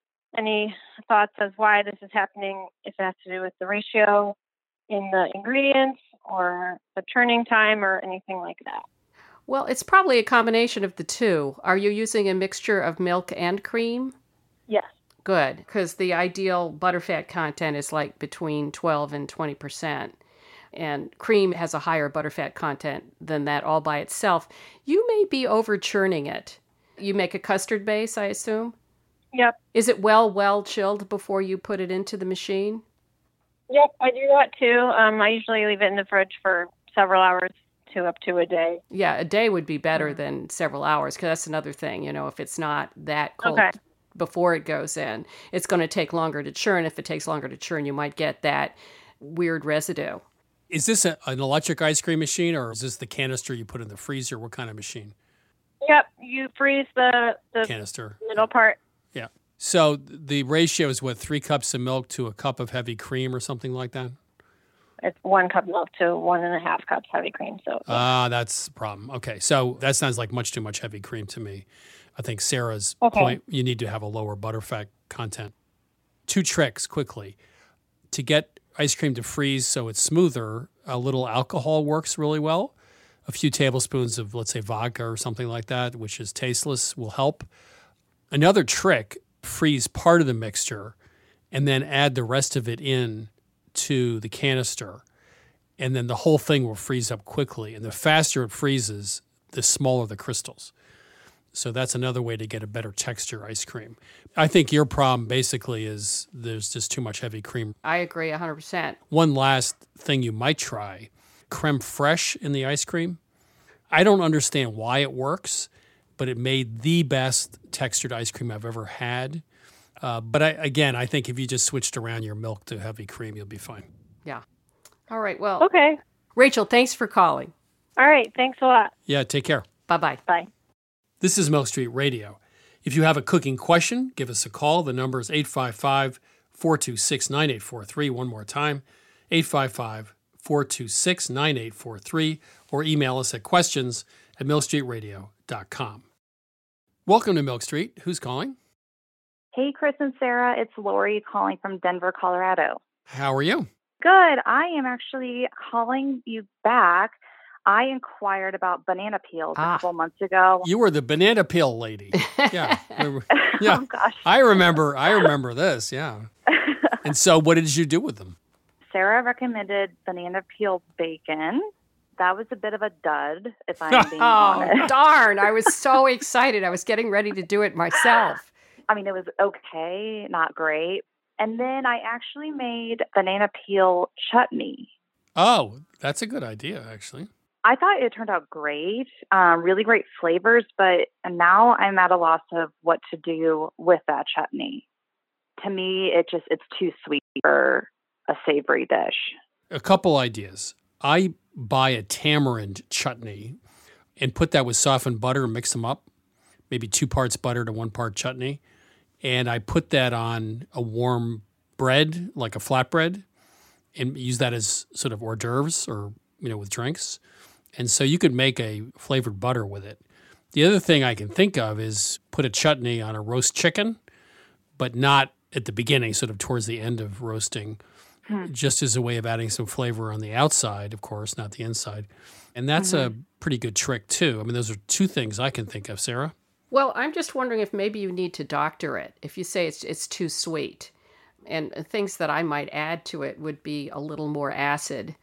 any thoughts as why this is happening, if it has to do with the ratio in the ingredients or the churning time or anything like that. Well, it's probably a combination of the two. Are you using a mixture of milk and cream? Yes. Good, because the ideal butterfat content is like between twelve and twenty percent. And cream has a higher butterfat content than that all by itself. You may be over churning it. You make a custard base, I assume? Yep. Is it well, well chilled before you put it into the machine? Yep, I do that too. Um, I usually leave it in the fridge for several hours to up to a day. Yeah, a day would be better than several hours, because that's another thing. You know, if it's not that cold okay. before it goes in, it's going to take longer to churn. If it takes longer to churn, you might get that weird residue. Is this a, an electric ice cream machine, or is this the canister you put in the freezer? What kind of machine? Yep, you freeze the, the canister middle part. Yeah. So the ratio is what, three cups of milk to a cup of heavy cream or something like that? It's one cup milk to one and a half cups heavy cream. So Ah, uh, that's the problem. Okay, so that sounds like much too much heavy cream to me. I think Sarah's okay. point, you need to have a lower butterfat content. Two tricks quickly. To get ice cream to freeze so it's smoother, a little alcohol works really well. A few tablespoons of, let's say, vodka or something like that, which is tasteless, will help. Another trick, freeze part of the mixture and then add the rest of it in to the canister. And then the whole thing will freeze up quickly. And the faster it freezes, the smaller the crystals. So that's another way to get a better texture ice cream. I think your problem basically is there's just too much heavy cream. I agree one hundred percent. One last thing you might try, creme fraiche in the ice cream. I don't understand why it works, but it made the best textured ice cream I've ever had. Uh, but I, again, I think if you just switched around your milk to heavy cream, you'll be fine. Yeah. All right. Well, okay. Rachel, thanks for calling. All right. Thanks a lot. Yeah, take care. Bye-bye. Bye. This is Milk Street Radio. If you have a cooking question, give us a call. The number is eight five five, four two six, nine eight four three. One more time, eight five five, four two six, nine eight four three, or email us at questions at milk street radio dot com. Welcome to Milk Street. Who's calling? Hey, Chris and Sarah. It's Lori calling from Denver, Colorado. How are you? Good. I am actually calling you back. I inquired about banana peels Ah. a couple months ago. You were the banana peel lady. Yeah. yeah. Oh, gosh. I remember I remember this, yeah. And so what did you do with them? Sarah recommended banana peel bacon. That was a bit of a dud, if I'm being honest. Oh, darn. I was so excited. I was getting ready to do it myself. I mean, it was okay, not great. And then I actually made banana peel chutney. Oh, that's a good idea, actually. I thought it turned out great, um, really great flavors, but now I'm at a loss of what to do with that chutney. To me, it just it's too sweet for a savory dish. A couple ideas. I buy a tamarind chutney and put that with softened butter and mix them up, maybe two parts butter to one part chutney. And I put that on a warm bread, like a flatbread, and use that as sort of hors d'oeuvres or, you know, with drinks. And so you could make a flavored butter with it. The other thing I can think of is put a chutney on a roast chicken, but not at the beginning, sort of towards the end of roasting, hmm. just as a way of adding some flavor on the outside, of course, not the inside. And that's mm-hmm. a pretty good trick, too. I mean, those are two things I can think of. Sarah? Well, I'm just wondering if maybe you need to doctor it, if you say it's it's too sweet. And things that I might add to it would be a little more acid,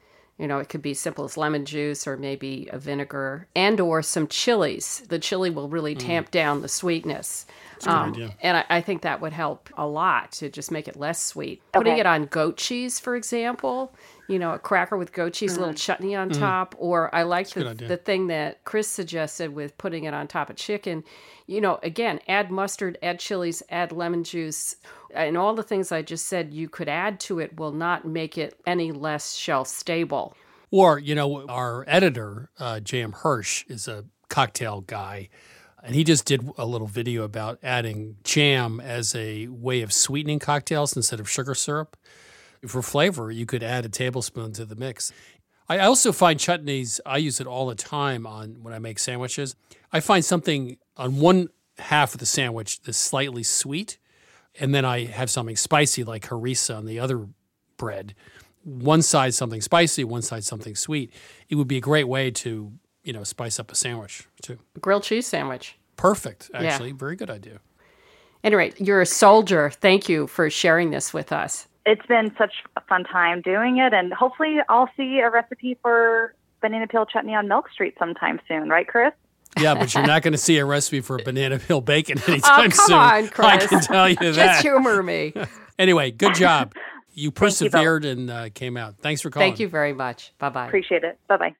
You know, it could be simple as lemon juice or maybe a vinegar and or some chilies. The chili will really mm. tamp down the sweetness. That's a good um, idea. And I, I think that would help a lot to just make it less sweet. Okay. Putting it on goat cheese, for example, you know, a cracker with goat cheese, mm. a little chutney on mm. top. Or I like the, the thing that Chris suggested with putting it on top of chicken. You know, again, add mustard, add chilies, add lemon juice. And all the things I just said you could add to it will not make it any less shelf stable. Or, you know, our editor, uh, J M Hirsch, is a cocktail guy. And he just did a little video about adding jam as a way of sweetening cocktails instead of sugar syrup. For flavor, you could add a tablespoon to the mix. I also find chutneys, I use it all the time on when I make sandwiches. I find something on one half of the sandwich that's slightly sweet, and then I have something spicy like harissa on the other bread. One side something spicy, one side something sweet. It would be a great way to, you know, spice up a sandwich too. Grilled cheese sandwich. Perfect, actually. Yeah. Very good idea. Anyway, you're a soldier. Thank you for sharing this with us. It's been such a fun time doing it, and hopefully I'll see a recipe for banana peel chutney on Milk Street sometime soon, right, Chris? Yeah, but you're not going to see a recipe for banana peel bacon anytime oh, come soon. on, Chris. I can tell you that. Just humor me. Anyway, good job. You persevered you and uh, came out. Thanks for calling. Thank you very much. Bye-bye. Appreciate it. Bye-bye.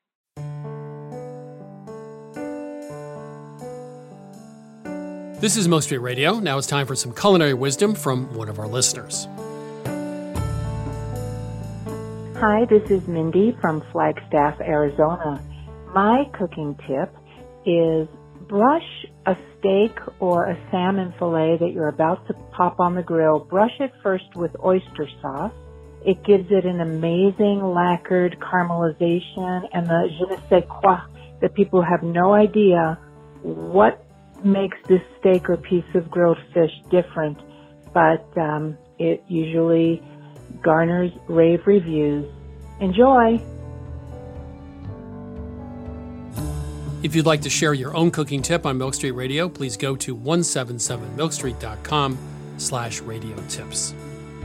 This is Milk Street Radio. Now it's time for some culinary wisdom from one of our listeners. Hi, this is Mindy from Flagstaff, Arizona. My cooking tip is brush a steak or a salmon fillet that you're about to pop on the grill. Brush it first with oyster sauce. It gives it an amazing lacquered caramelization and the je ne sais quoi that people have no idea what makes this steak or piece of grilled fish different, but um, it usually garners rave reviews. Enjoy! If you'd like to share your own cooking tip on Milk Street Radio, please go to one seventy-seven milk street dot com slash radio tips.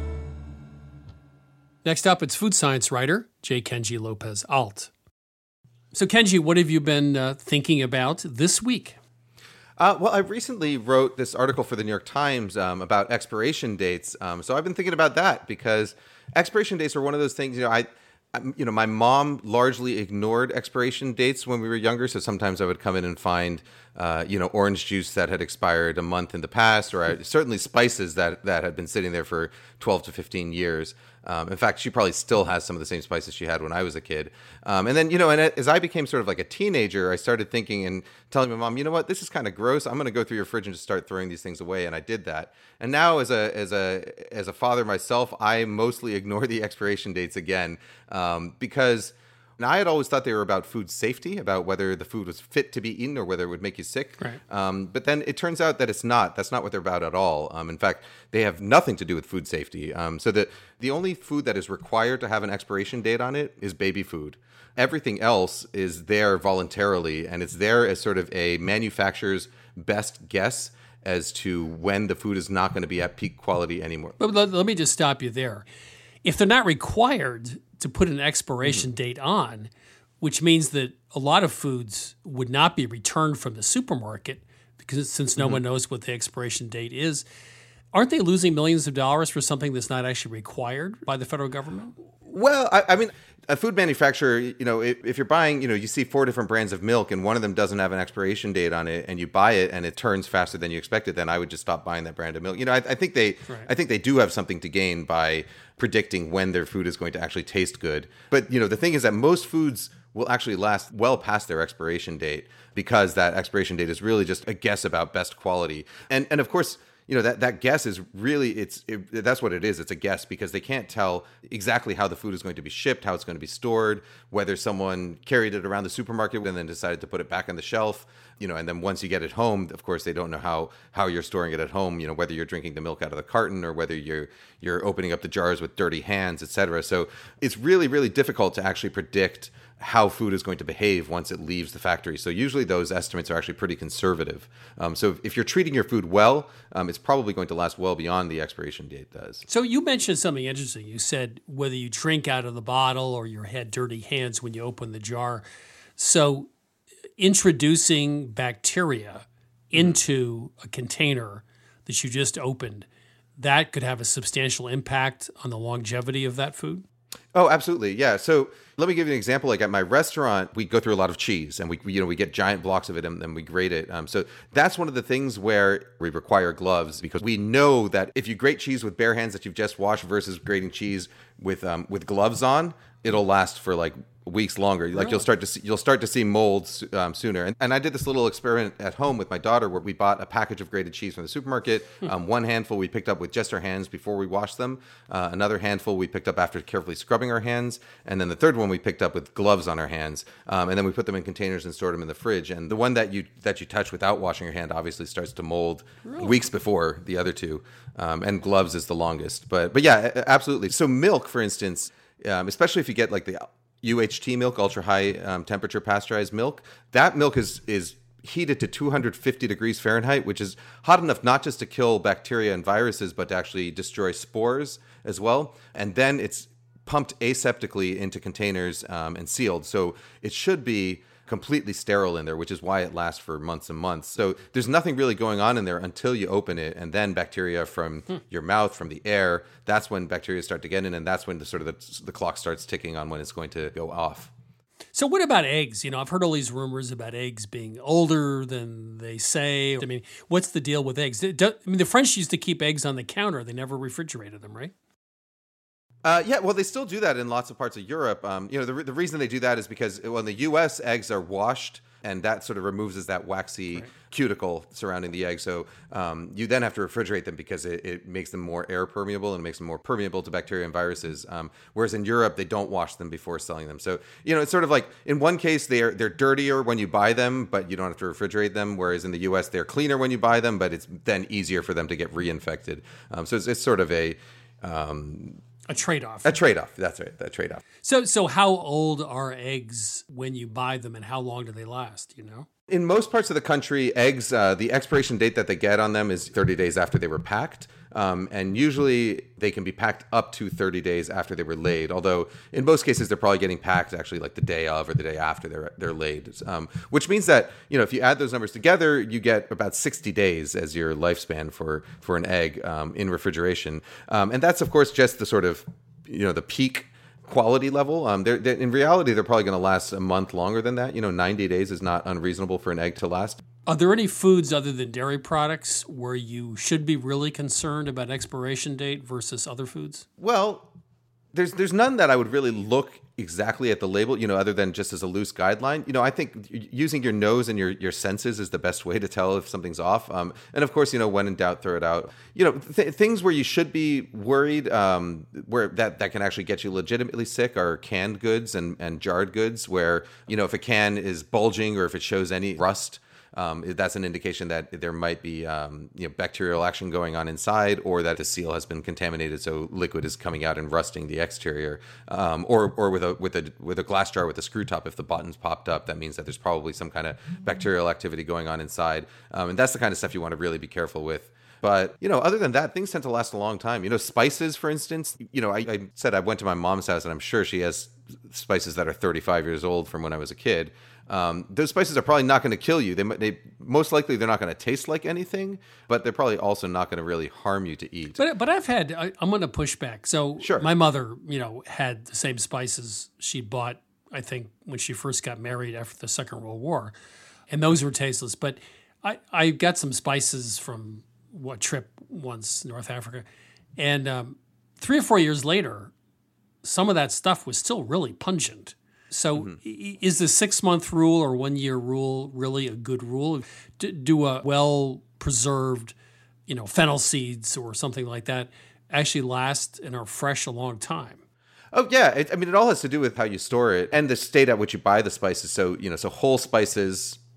Next up, it's food science writer J. Kenji Lopez Alt. So, Kenji, what have you been uh, thinking about this week? Uh, well, I recently wrote this article for the New York Times um, about expiration dates. Um, so I've been thinking about that because expiration dates are one of those things, you know, I, I, you know, my mom largely ignored expiration dates when we were younger. So sometimes I would come in and find, uh, you know, orange juice that had expired a month in the past, or I, certainly spices that, that had been sitting there for twelve to fifteen years. Um, in fact, she probably still has some of the same spices she had when I was a kid. Um, and then, you know, and as I became sort of like a teenager, I started thinking and telling my mom, you know what, this is kind of gross. I'm going to go through your fridge and just start throwing these things away. And I did that. And now as a as a as a father myself, I mostly ignore the expiration dates again um, because now I had always thought they were about food safety, about whether the food was fit to be eaten or whether it would make you sick. Right. Um, but then it turns out that it's not. That's not what they're about at all. Um, in fact, they have nothing to do with food safety. Um, so that the only food that is required to have an expiration date on it is baby food. Everything else is there voluntarily, and it's there as sort of a manufacturer's best guess as to when the food is not going to be at peak quality anymore. But let, let me just stop you there. If they're not required to put an expiration mm-hmm. date on, which means that a lot of foods would not be returned from the supermarket because since no mm-hmm. one knows what the expiration date is, aren't they losing millions of dollars for something that's not actually required by the federal government? Well, I, I mean, a food manufacturer, you know, if, if you're buying, you know, you see four different brands of milk and one of them doesn't have an expiration date on it and you buy it and it turns faster than you expected, then I would just stop buying that brand of milk. You know, I, I think they right. I think they do have something to gain by predicting when their food is going to actually taste good. But, you know, the thing is that most foods will actually last well past their expiration date because that expiration date is really just a guess about best quality. And and of course, you know, that, that guess is really, it's it, that's what it is. It's a guess because they can't tell exactly how the food is going to be shipped, how it's going to be stored, whether someone carried it around the supermarket and then decided to put it back on the shelf. You know, and then once you get it home, of course, they don't know how how you're storing it at home. You know, whether you're drinking the milk out of the carton or whether you're you're opening up the jars with dirty hands, et cetera. So it's really, really difficult to actually predict how food is going to behave once it leaves the factory. So usually those estimates are actually pretty conservative. Um, so if you're treating your food well, um, it's probably going to last well beyond the expiration date does. So you mentioned something interesting. You said whether you drink out of the bottle or you had dirty hands when you open the jar. So introducing bacteria into a container that you just opened, that could have a substantial impact on the longevity of that food? Oh, absolutely. Yeah. So let me give you an example. Like at my restaurant, we go through a lot of cheese and we, you know, we get giant blocks of it and then we grate it. Um, so that's one of the things where we require gloves because we know that if you grate cheese with bare hands that you've just washed versus grating cheese with, um, with gloves on, it'll last for like weeks longer. Like Really? you'll start to see, you'll start to see molds um, sooner. And, and I did this little experiment at home with my daughter where we bought a package of grated cheese from the supermarket. Um, one handful we picked up with just our hands before we washed them. Uh, another handful we picked up after carefully scrubbing our hands. And then the third one we picked up with gloves on our hands. Um, and then we put them in containers and stored them in the fridge. And the one that you that you touch without washing your hand obviously starts to mold Really? weeks before the other two. Um, and gloves is the longest. But but yeah, a- absolutely. So milk, for instance, um, especially if you get like the U H T milk, ultra high um, temperature pasteurized milk, that milk is is heated to two hundred fifty degrees Fahrenheit, which is hot enough not just to kill bacteria and viruses, but to actually destroy spores as well. And then it's pumped aseptically into containers um, and sealed. So it should be completely sterile in there, which is why it lasts for months and months. So there's nothing really going on in there until you open it, and then bacteria from hmm. your mouth, from the air, that's when bacteria start to get in, and that's when the sort of the, the clock starts ticking on when it's going to go off. So what about eggs? You know, I've heard all these rumors about eggs being older than they say. I mean, what's the deal with eggs? Do, I mean, the French used to keep eggs on the counter. They never refrigerated them, right? Uh, yeah, well, they still do that in lots of parts of Europe. Um, you know, the, re- the reason they do that is because, well, in the U S, eggs are washed, and that sort of removes that waxy right. cuticle surrounding the egg. So um, you then have to refrigerate them because it, it makes them more air permeable and makes them more permeable to bacteria and viruses. Um, whereas in Europe, they don't wash them before selling them. So, you know, it's sort of like in one case, they're they're dirtier when you buy them, but you don't have to refrigerate them. Whereas in the U S, they're cleaner when you buy them, but it's then easier for them to get reinfected. Um, so it's, it's sort of a... Um, A trade-off. A trade-off. That's right. A trade-off. So, so how old are eggs when you buy them, and how long do they last? You know, in most parts of the country, eggs, uh, the expiration date that they get on them is thirty days after they were packed, um, and usually they can be packed up to thirty days after they were laid. Although in most cases, they're probably getting packed actually like the day of or the day after they're they're laid. Um, which means that, you know, if you add those numbers together, you get about sixty days as your lifespan for for an egg um, in refrigeration, um, and that's of course just the sort of, you know, the peak quality level. Um, they're, they're, in reality, they're probably going to last a month longer than that. You know, ninety days is not unreasonable for an egg to last. Are there any foods other than dairy products where you should be really concerned about expiration date versus other foods? Well, there's there's none that I would really look exactly at the label, you know, other than just as a loose guideline. You know, I think using your nose and your, your senses is the best way to tell if something's off. Um, and of course, you know, when in doubt, throw it out. You know, th- things where you should be worried, um, where that, that can actually get you legitimately sick are canned goods and, and jarred goods where, you know, if a can is bulging or if it shows any rust, Um, that's an indication that there might be um, you know, bacterial action going on inside, or that the seal has been contaminated, so liquid is coming out and rusting the exterior. Um, or or with a with a with a glass jar with a screw top, if the button's popped up, that means that there's probably some kind of bacterial activity going on inside. Um, and that's the kind of stuff you want to really be careful with. But, you know, other than that, things tend to last a long time. You know, spices, for instance, you know, I, I said I went to my mom's house, and I'm sure she has spices that are thirty-five years old from when I was a kid. Um, those spices are probably not going to kill you. They, they most likely they're not going to taste like anything, but they're probably also not going to really harm you to eat. But but I've had I, I'm going to push back. So sure. My mother, you know, had the same spices she bought, I think, when she first got married after the Second World War, and those were tasteless. But I I got some spices from what trip once, North Africa, and um, three or four years later, some of that stuff was still really pungent. So mm-hmm. is the six-month rule or one-year rule really a good rule? Do, do a well-preserved, you know, fennel seeds or something like that actually last and are fresh a long time? Oh, yeah. It, I mean, it all has to do with how you store it and the state at which you buy the spices. So, you know, so whole spices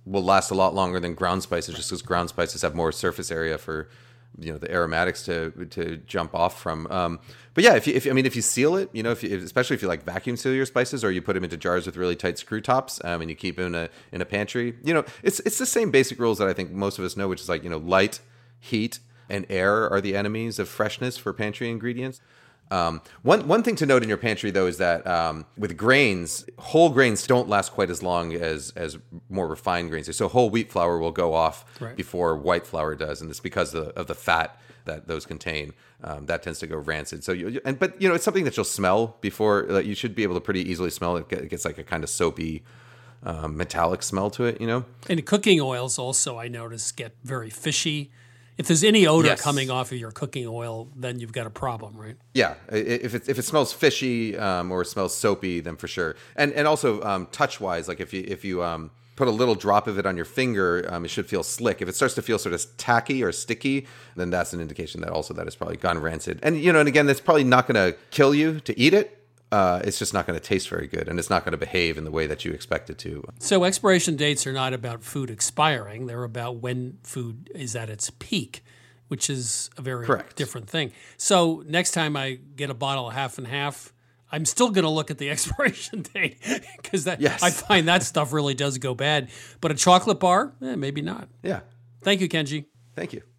will last a lot longer than ground spices, just because ground spices have more surface area for, you know, the aromatics to to jump off from. Um, but yeah, if you, if I mean, if you seal it, you know, if you, especially if you like vacuum seal your spices, or you put them into jars with really tight screw tops, um, and you keep them in a in a pantry, you know, it's it's the same basic rules that I think most of us know, which is like, you know, light, heat, and air are the enemies of freshness for pantry ingredients. Um, one one thing to note in your pantry, though, is that um, with grains, whole grains don't last quite as long as as more refined grains. So whole wheat flour will go off right before white flour does, and it's because of the, of the fat that those contain. Um, that tends to go rancid. So you and but you know, it's something that you'll smell before. Like, you should be able to pretty easily smell it. It gets like a kind of soapy, um, metallic smell to it. You know, and cooking oils also, I notice, get very fishy. If there's any odor yes. coming off of your cooking oil, then you've got a problem, right? Yeah, if it if it smells fishy um, or it smells soapy, then for sure. And and also um, touch wise, like if you if you um, put a little drop of it on your finger, um, it should feel slick. If it starts to feel sort of tacky or sticky, then that's an indication that also that it's probably gone rancid. And you know, and again, that's probably not going to kill you to eat it. Uh, it's just not going to taste very good, and it's not going to behave in the way that you expect it to. So expiration dates are not about food expiring. They're about when food is at its peak, which is a very Correct. different thing. So next time I get a bottle of half and half, I'm still going to look at the expiration date, because that yes. I find that stuff really does go bad. But a chocolate bar, eh, maybe not. Yeah. Thank you, Kenji. Thank you.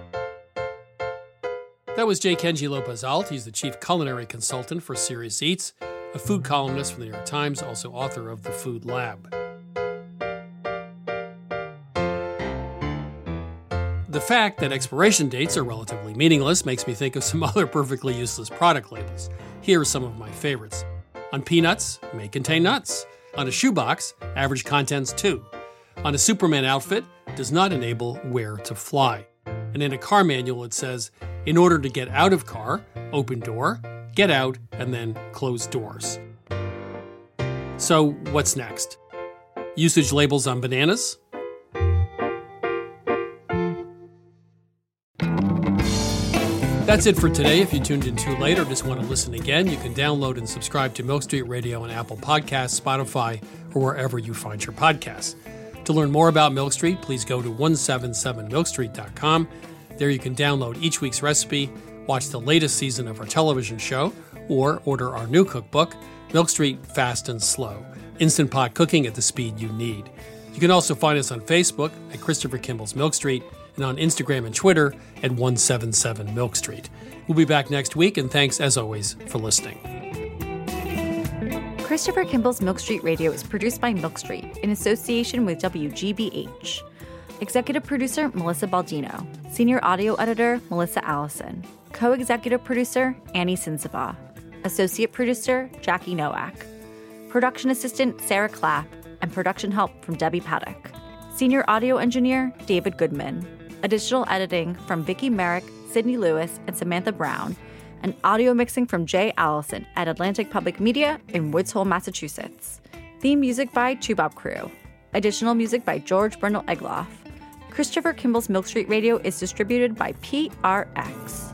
That was J. Kenji Lopez-Alt. He's the chief culinary consultant for Serious Eats, a food columnist for the New York Times, also author of The Food Lab. The fact that expiration dates are relatively meaningless makes me think of some other perfectly useless product labels. Here are some of my favorites. On peanuts, may contain nuts. On a shoebox, average contents two. On a Superman outfit, does not enable wear to fly. And in a car manual, it says, in order to get out of car, open door, get out, and then close doors. So what's next? Usage labels on bananas? That's it for today. If you tuned in too late or just want to listen again, you can download and subscribe to Milk Street Radio on Apple Podcasts, Spotify, or wherever you find your podcasts. To learn more about Milk Street, please go to one seventy-seven milk street dot com. There you can download each week's recipe, watch the latest season of our television show, or order our new cookbook, Milk Street Fast and Slow, Instant Pot Cooking at the Speed You Need. You can also find us on Facebook at Christopher Kimball's Milk Street, and on Instagram and Twitter at one seventy-seven milk street. We'll be back next week, and thanks, as always, for listening. Christopher Kimball's Milk Street Radio is produced by Milk Street in association with W G B H. Executive producer, Melissa Baldino. Senior audio editor, Melissa Allison. Co-executive producer, Annie Sinseva. Associate producer, Jackie Nowak. Production assistant, Sarah Clapp. And production help from Debbie Paddock. Senior audio engineer, David Goodman. Additional editing from Vicki Merrick, Sydney Lewis, and Samantha Brown. And audio mixing from Jay Allison at Atlantic Public Media in Woods Hole, Massachusetts. Theme music by Chubop Crew. Additional music by George Brindle Egloff. Christopher Kimball's Milk Street Radio is distributed by P R X.